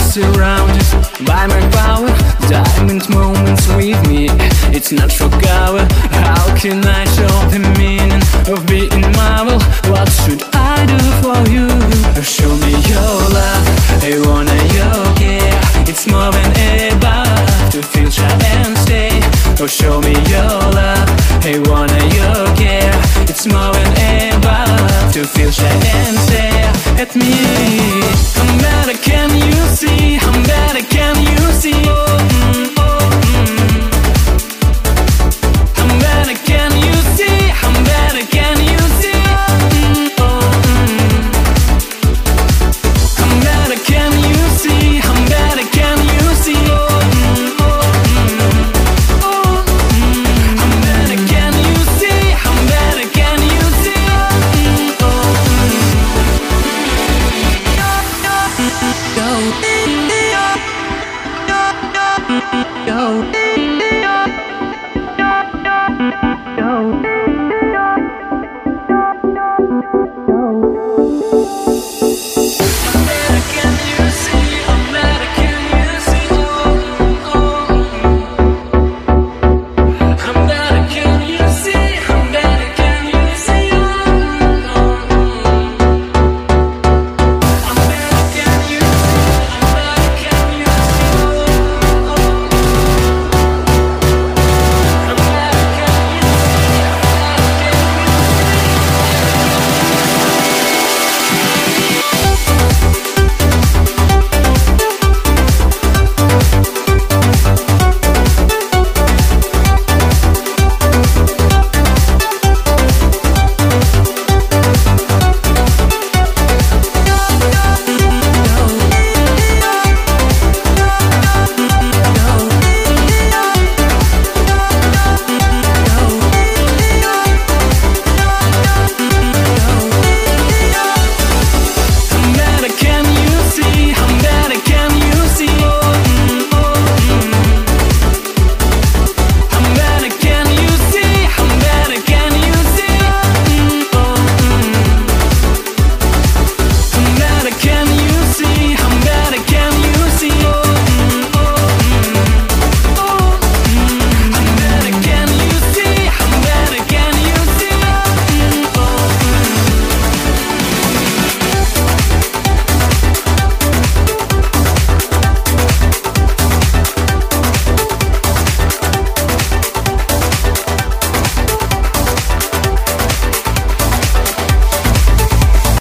surrounded by my power. Diamond moments with me, it's not for cover. How can I show the meaning of being marvel? What should I do for you? Show me your love, I wanna your care. It's more than above to feel shy and stay. Oh, show me your love, I wanna your care. It's more than above to feel shy and stare at me. I'm better, can you see? I'm better, can you see? I'm better, can you see? I'm better, can you see? I'm better, can you see? I'm better, can you see? I'm better, can you see? I'm better, can you see? Go.